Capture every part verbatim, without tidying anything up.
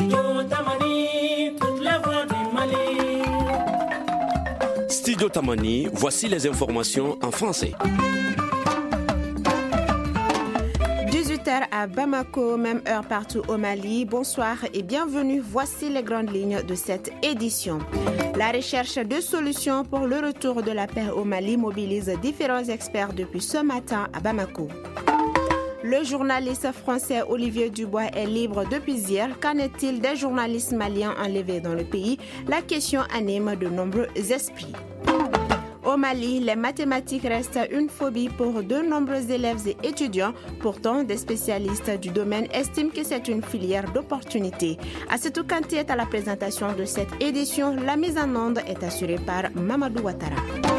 Studio Tamani, toute la voix du Mali. Studio Tamani, voici les informations en français. dix-huit heures à Bamako, même heure partout au Mali. Bonsoir et bienvenue. Voici les grandes lignes de cette édition. La recherche de solutions pour le retour de la paix au Mali mobilise différents experts depuis ce matin à Bamako. Le journaliste français Olivier Dubois est libre depuis hier. Qu'en est-il des journalistes maliens enlevés dans le pays? La question anime de nombreux esprits. Au Mali, les mathématiques restent une phobie pour de nombreux élèves et étudiants. Pourtant, des spécialistes du domaine estiment que c'est une filière d'opportunités. Assetou Kanté est à la présentation de cette édition. La mise en onde est assurée par Mamadou Ouattara.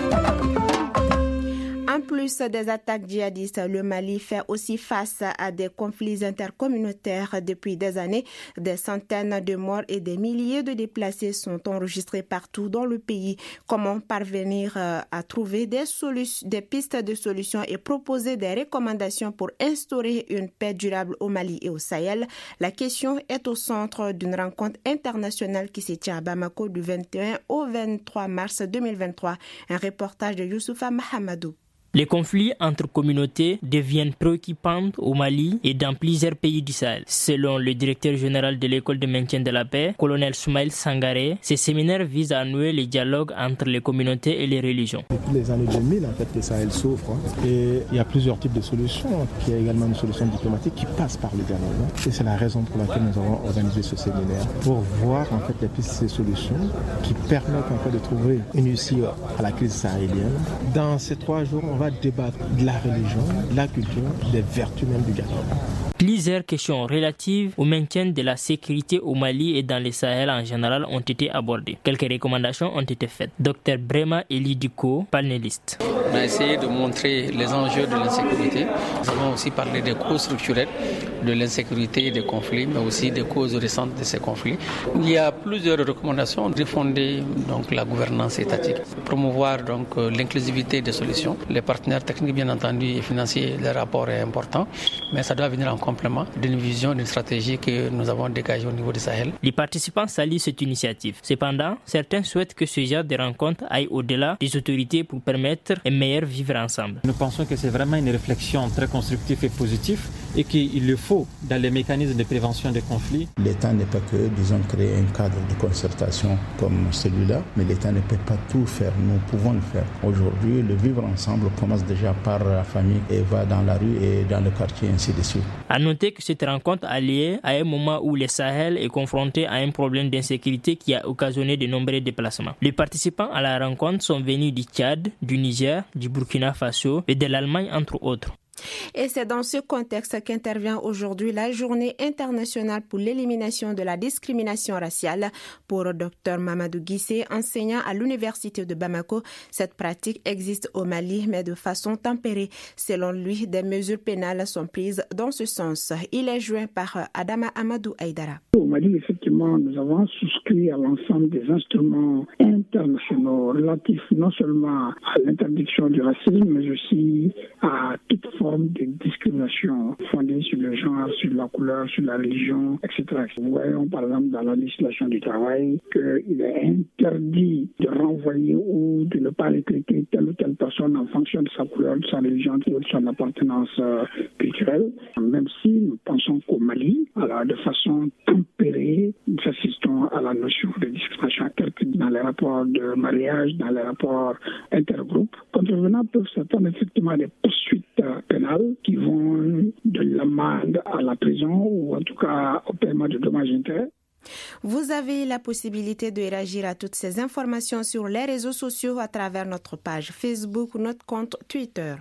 En plus des attaques djihadistes, le Mali fait aussi face à des conflits intercommunautaires depuis des années. Des centaines de morts et des milliers de déplacés sont enregistrés partout dans le pays. Comment parvenir à trouver des, solu- des pistes de solutions et proposer des recommandations pour instaurer une paix durable au Mali et au Sahel? La question est au centre d'une rencontre internationale qui se tient à Bamako du vingt et un au vingt-trois mars deux mille vingt-trois. Un reportage de Youssoufa Mahamadou. Les conflits entre communautés deviennent préoccupants au Mali et dans plusieurs pays du Sahel. Selon le directeur général de l'école de maintien de la paix, colonel Soumaïl Sangaré, ces séminaires visent à nouer le dialogue entre les communautés et les religions. Depuis les années deux mille, en fait, le Sahel souffre hein, et il y a plusieurs types de solutions. Il y a également une solution diplomatique qui passe par le dialogue. Hein. Et c'est la raison pour laquelle nous avons organisé ce séminaire, pour voir en fait les pistes de ces solutions qui permettent en fait de trouver une issue à la crise sahélienne. Dans ces trois jours, on va débattre de la religion, de la culture, des vertus même du dialogue. Plusieurs questions relatives au maintien de la sécurité au Mali et dans le Sahel en général ont été abordées. Quelques recommandations ont été faites. Docteur Brema Elidiko, panéliste. On a essayé de montrer les enjeux de l'insécurité. Nous avons aussi parlé des causes structurelles de l'insécurité et des conflits, mais aussi des causes récentes de ces conflits. Il y a plusieurs recommandations de fonder donc, la gouvernance étatique, promouvoir donc, l'inclusivité des solutions. Les partenaires techniques, bien entendu, et financiers, le rapport est important, mais ça doit venir en complément d'une vision, d'une stratégie que nous avons dégagée au niveau du Sahel. Les participants saluent cette initiative. Cependant, certains souhaitent que ce genre de rencontre aille au-delà des autorités pour permettre un meilleur vivre ensemble. Nous pensons que c'est vraiment une réflexion très constructive et positive et qu'il le faut dans les mécanismes de prévention des conflits. L'État n'est pas que, disons, créer un cadre de concertation comme celui-là, mais l'État ne peut pas tout faire. Nous pouvons le faire. Aujourd'hui, le vivre ensemble commence déjà par la famille et va dans la rue et dans le quartier, ainsi de suite. À noter que cette rencontre a lieu à un moment où le Sahel est confronté à un problème d'insécurité qui a occasionné de nombreux déplacements. Les participants à la rencontre sont venus du Tchad, du Niger, du Burkina Faso et de l'Allemagne, entre autres. Et c'est dans ce contexte qu'intervient aujourd'hui la Journée internationale pour l'élimination de la discrimination raciale. Pour Dr Mamadou Guissé, enseignant à l'Université de Bamako, cette pratique existe au Mali, mais de façon tempérée. Selon lui, des mesures pénales sont prises dans ce sens. Il est joint par Adama Amadou Aïdara. Au Mali, effectivement, nous avons souscrit à l'ensemble des instruments internationaux relatifs non seulement à l'interdiction du racisme, mais aussi à toute forme de discrimination fondée sur le genre, sur la couleur, sur la religion, et cetera. Nous voyons par exemple dans la législation du travail qu'il est interdit de renvoyer ou de ne pas recruter telle ou telle personne en fonction de sa couleur, de sa religion ou de son appartenance culturelle. Même si nous pensons qu'au Mali, alors de façon tempérée, nous assistons à la notion de discrimination telle que dans les rapports de mariage, dans les rapports intergroupes. Contrevenants peuvent s'attendre effectivement à des poursuites pénales qui vont de l'amende à la prison ou en tout cas au paiement de dommages et intérêts. Vous avez la possibilité de réagir à toutes ces informations sur les réseaux sociaux à travers notre page Facebook ou notre compte Twitter.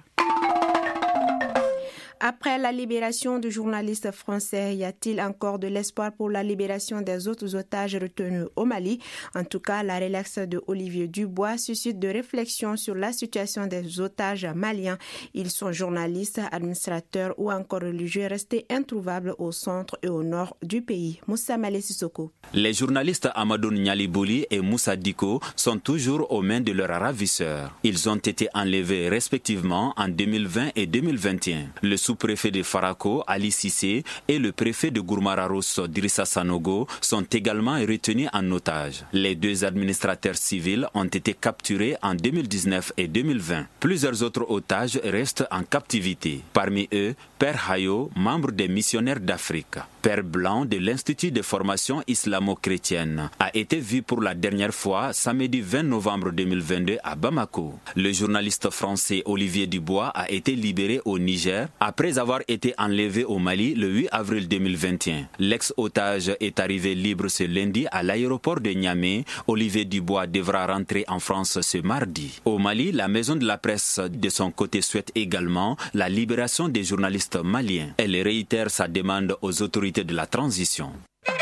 Après la libération du journaliste français, y a-t-il encore de l'espoir pour la libération des autres otages retenus au Mali? En tout cas, la relaxe de Olivier Dubois suscite de réflexions sur la situation des otages maliens. Ils sont journalistes, administrateurs ou encore religieux restés introuvables au centre et au nord du pays. Moussa Malé Sissoko. Les journalistes Amadou Nyalibouli et Moussa Diko sont toujours aux mains de leurs ravisseurs. Ils ont été enlevés respectivement en deux mille vingt et deux mille vingt et un. Le sous-préfet de Farako, Ali Cissé, et le préfet de Gourmararos, Drissa Sanogo, sont également retenus en otage. Les deux administrateurs civils ont été capturés en deux mille dix-neuf et deux mille vingt. Plusieurs autres otages restent en captivité. Parmi eux, Père Hayo, membre des missionnaires d'Afrique. Père Blanc de l'Institut de formation islamo-chrétienne, a été vu pour la dernière fois samedi vingt novembre deux mille vingt-deux à Bamako. Le journaliste français Olivier Dubois a été libéré au Niger après avoir été enlevé au Mali le huit avril deux mille vingt et un. L'ex-otage est arrivé libre ce lundi à l'aéroport de Niamey. Olivier Dubois devra rentrer en France ce mardi. Au Mali, la maison de la presse de son côté souhaite également la libération des journalistes maliens. Elle réitère sa demande aux autorités de la transition.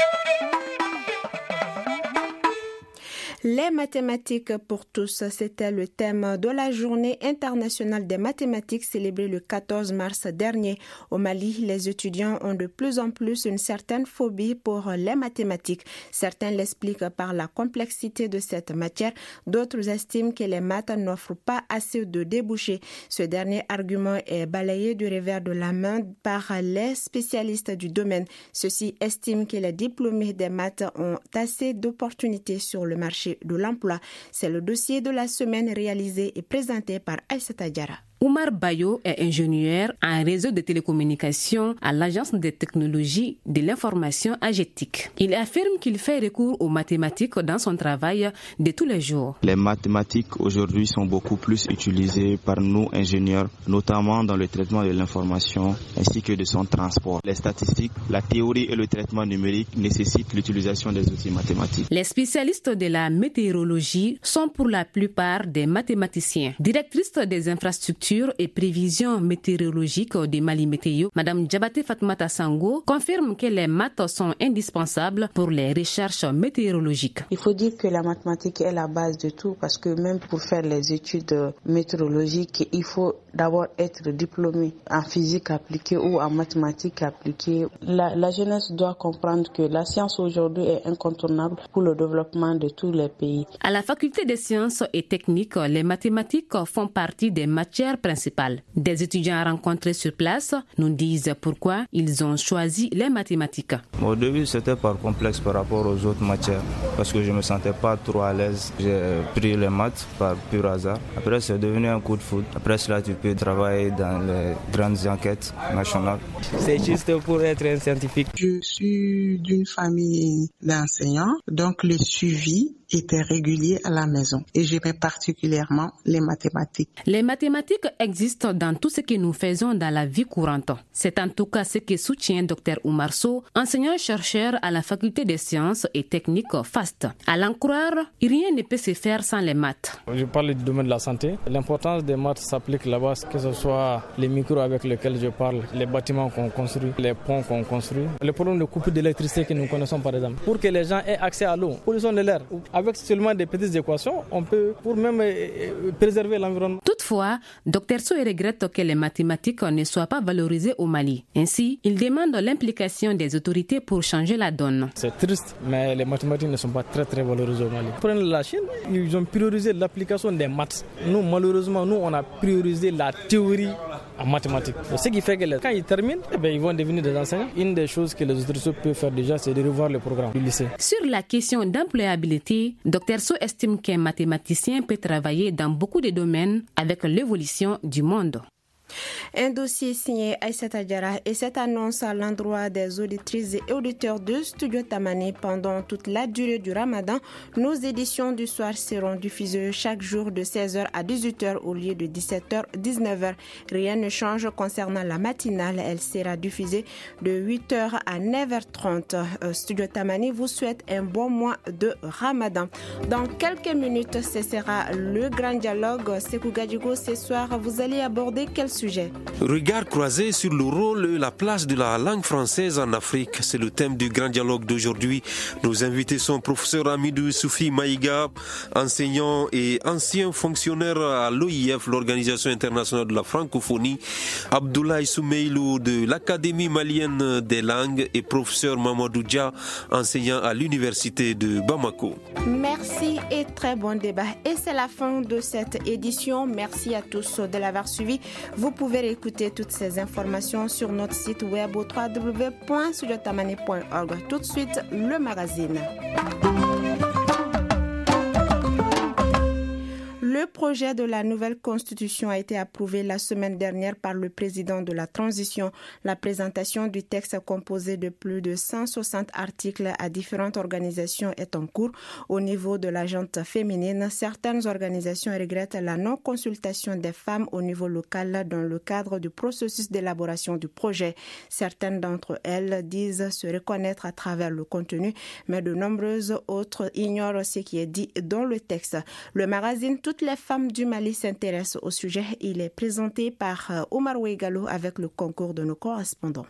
Les mathématiques pour tous, c'était le thème de la journée internationale des mathématiques célébrée le quatorze mars dernier. Au Mali, les étudiants ont de plus en plus une certaine phobie pour les mathématiques. Certains l'expliquent par la complexité de cette matière, d'autres estiment que les maths n'offrent pas assez de débouchés. Ce dernier argument est balayé du revers de la main par les spécialistes du domaine. Ceux-ci estiment que les diplômés des maths ont assez d'opportunités sur le marché de l'emploi. C'est le dossier de la semaine réalisé et présenté par Aïssata Diarra. Oumar Bayo est ingénieur en réseau de télécommunications à l'Agence des technologies de l'information AGETIC. Il affirme qu'il fait recours aux mathématiques dans son travail de tous les jours. Les mathématiques aujourd'hui sont beaucoup plus utilisées par nous ingénieurs, notamment dans le traitement de l'information ainsi que de son transport. Les statistiques, la théorie et le traitement numérique nécessitent l'utilisation des outils mathématiques. Les spécialistes de la météorologie sont pour la plupart des mathématiciens. Directrice des infrastructures et prévisions météorologiques de Mali Météo, Madame Djabaté Fatoumata Sango confirme que les maths sont indispensables pour les recherches météorologiques. Il faut dire que la mathématique est la base de tout parce que même pour faire les études météorologiques, il faut d'abord être diplômé en physique appliquée ou en mathématiques appliquées. La, la jeunesse doit comprendre que la science aujourd'hui est incontournable pour le développement de tous les pays. À la faculté des sciences et techniques, les mathématiques font partie des matières principales. Des étudiants rencontrés sur place nous disent pourquoi ils ont choisi les mathématiques. Au début, c'était par complexe par rapport aux autres matières parce que je ne me sentais pas trop à l'aise. J'ai pris les maths par pur hasard. Après, c'est devenu un coup de foudre. Après cela, tu peux travailler dans les grandes enquêtes nationales. C'est juste pour être un scientifique. Je suis d'une famille d'enseignants, donc le suivi était régulier à la maison et j'aimais particulièrement les mathématiques. Les mathématiques existent dans tout ce que nous faisons dans la vie courante. C'est en tout cas ce que soutient Dr Oumar Sow, enseignant-chercheur à la faculté des sciences et techniques FAST. À l'en croire, rien ne peut se faire sans les maths. Je parle du domaine de la santé. L'importance des maths s'applique là-bas, que ce soit les micros avec lesquels je parle, les bâtiments qu'on construit, les ponts qu'on construit, le problème de coupure d'électricité que nous connaissons par exemple. Pour que les gens aient accès à l'eau, pollution de l'air, avec seulement des petites équations, on peut pour même préserver l'environnement. Toutefois, Dr Sow regrette que les mathématiques ne soient pas valorisées au Mali. Ainsi, il demande l'implication des autorités pour changer la donne. C'est triste, mais les mathématiques ne sont pas très très valorisées au Mali. Prenez la Chine, ils ont priorisé l'application des maths. Nous, malheureusement, nous, on a priorisé la théorie en mathématiques. Ce qui fait que quand ils terminent, eh bien, ils vont devenir des enseignants. Une des choses que les autorités peuvent faire déjà, c'est de revoir le programme du lycée. Sur la question d'employabilité, Dr Sow estime qu'un mathématicien peut travailler dans beaucoup de domaines avec l'évolution du monde. Un dossier signé Aïssata Diarra et cette annonce à l'endroit des auditrices et auditeurs de Studio Tamani pendant toute la durée du Ramadan. Nos éditions du soir seront diffusées chaque jour de seize heures à dix-huit heures au lieu de dix-sept heures à dix-neuf heures. Rien ne change concernant la matinale. Elle sera diffusée de huit heures à neuf heures trente. Studio Tamani vous souhaite un bon mois de Ramadan. Dans quelques minutes, ce sera le grand dialogue. Sekou Gadjigo, ce soir, vous allez aborder quel sujet? Regard croisé sur le rôle et la place de la langue française en Afrique. C'est le thème du grand dialogue d'aujourd'hui. Nos invités sont professeur Amidou Soufi Maïga, enseignant et ancien fonctionnaire à l'O I F, l'Organisation internationale de la francophonie, Abdoulaye Soumeilou de l'Académie malienne des langues et professeur Mamadou Dia, enseignant à l'Université de Bamako. Merci et très bon débat. Et c'est la fin de cette édition. Merci à tous de l'avoir suivi. Vous Vous pouvez réécouter toutes ces informations sur notre site web au w w w point studio tamani point org. Tout de suite, le magazine. Le projet de la nouvelle constitution a été approuvé la semaine dernière par le président de la transition. La présentation du texte composé de plus de cent soixante articles à différentes organisations est en cours. Au niveau de la gente féminine, certaines organisations regrettent la non-consultation des femmes au niveau local dans le cadre du processus d'élaboration du projet. Certaines d'entre elles disent se reconnaître à travers le contenu, mais de nombreuses autres ignorent ce qui est dit dans le texte. Le magazine Toutes les femmes du Mali s'intéressent au sujet. Il est présenté par Omar Ouegalo avec le concours de nos correspondants.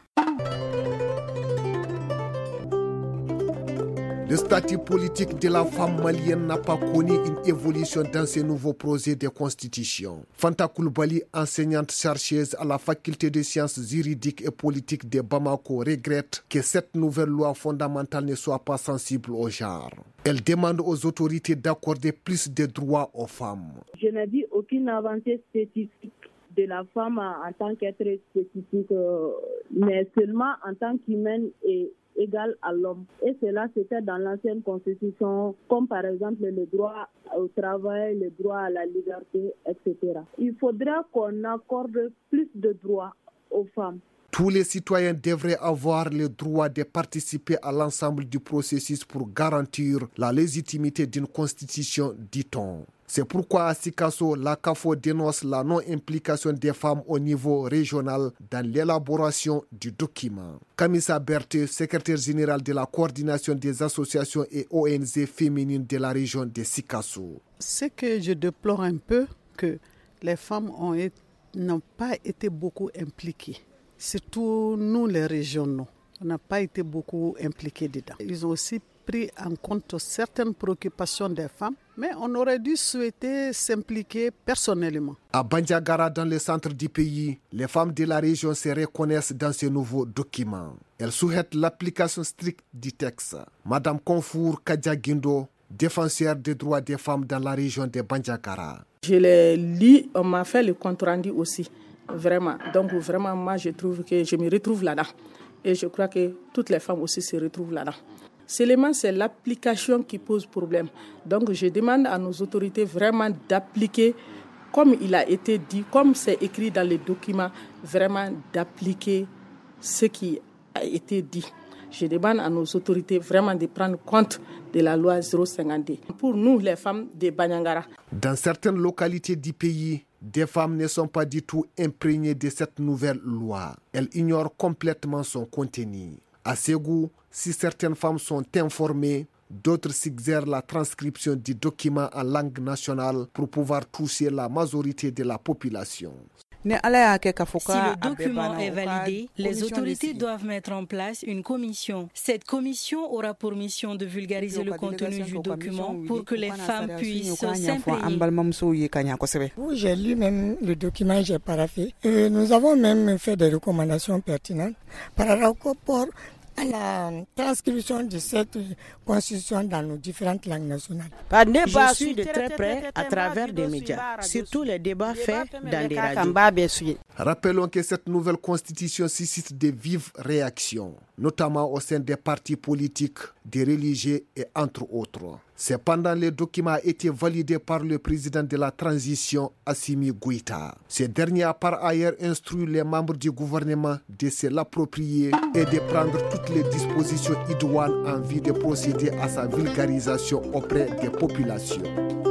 Le statut politique de la femme malienne n'a pas connu une évolution dans ce nouveau projet de constitution. Fanta Koulibaly, enseignante chercheuse à la faculté de sciences juridiques et politiques de Bamako, regrette que cette nouvelle loi fondamentale ne soit pas sensible au genre. Elle demande aux autorités d'accorder plus de droits aux femmes. Je n'ai dit aucune avancée spécifique de la femme en tant qu'être spécifique, mais seulement en tant qu'humaine et égal à l'homme. Et cela, c'était dans l'ancienne constitution, comme par exemple le droit au travail, le droit à la liberté, et cetera. Il faudra qu'on accorde plus de droits aux femmes. Tous les citoyens devraient avoir le droit de participer à l'ensemble du processus pour garantir la légitimité d'une constitution, dit-on. C'est pourquoi à Sikasso, la CAFO dénonce la non-implication des femmes au niveau régional dans l'élaboration du document. Kamisa Berthe, secrétaire général de la coordination des associations et O N G féminines de la région de Sikasso. Ce que je déplore un peu, que les femmes ont été, n'ont pas été beaucoup impliquées. Surtout nous les régionaux, on n'a pas été beaucoup impliqués dedans. Ils ont aussi pris en compte certaines préoccupations des femmes, mais on aurait dû souhaiter s'impliquer personnellement. À Bandiagara, dans le centre du pays, les femmes de la région se reconnaissent dans ce nouveau document. Elles souhaitent l'application stricte du texte. Madame Konfour Kadjagindo, défenseur des droits des femmes dans la région de Bandiagara. Je l'ai lu, on m'a fait le compte rendu aussi. Vraiment. Donc vraiment, moi, je trouve que je me retrouve là-dedans. Et je crois que toutes les femmes aussi se retrouvent là-dedans. Seulement, c'est l'application qui pose problème. Donc, je demande à nos autorités vraiment d'appliquer, comme il a été dit, comme c'est écrit dans les documents, vraiment d'appliquer ce qui a été dit. Je demande à nos autorités vraiment de prendre compte de la loi zéro cinquante-deux. Pour nous, les femmes de Bandiagara. Dans certaines localités du pays, des femmes ne sont pas du tout imprégnées de cette nouvelle loi. Elles ignorent complètement son contenu. À Ségou, si certaines femmes sont informées, d'autres suggèrent la transcription du document en langue nationale pour pouvoir toucher la majorité de la population. Si le document est validé, les autorités doivent mettre en place une commission. Cette commission aura pour mission de vulgariser le contenu du document pour que les femmes puissent s'imprégner. J'ai lu même le document, j'ai paraphé. Et nous avons même fait des recommandations pertinentes par rapport à la transcription de cette constitution dans nos différentes langues nationales. Je suis de très près à travers des médias, surtout les débats faits dans des radios. Rappelons que cette nouvelle constitution suscite de vives réactions, notamment au sein des partis politiques, des religieux et entre autres. Cependant, le document a été validé par le président de la transition, Assimi Goïta. Ce dernier a par ailleurs instruit les membres du gouvernement de se l'approprier et de prendre toutes les dispositions idoines en vue de procéder à sa vulgarisation auprès des populations.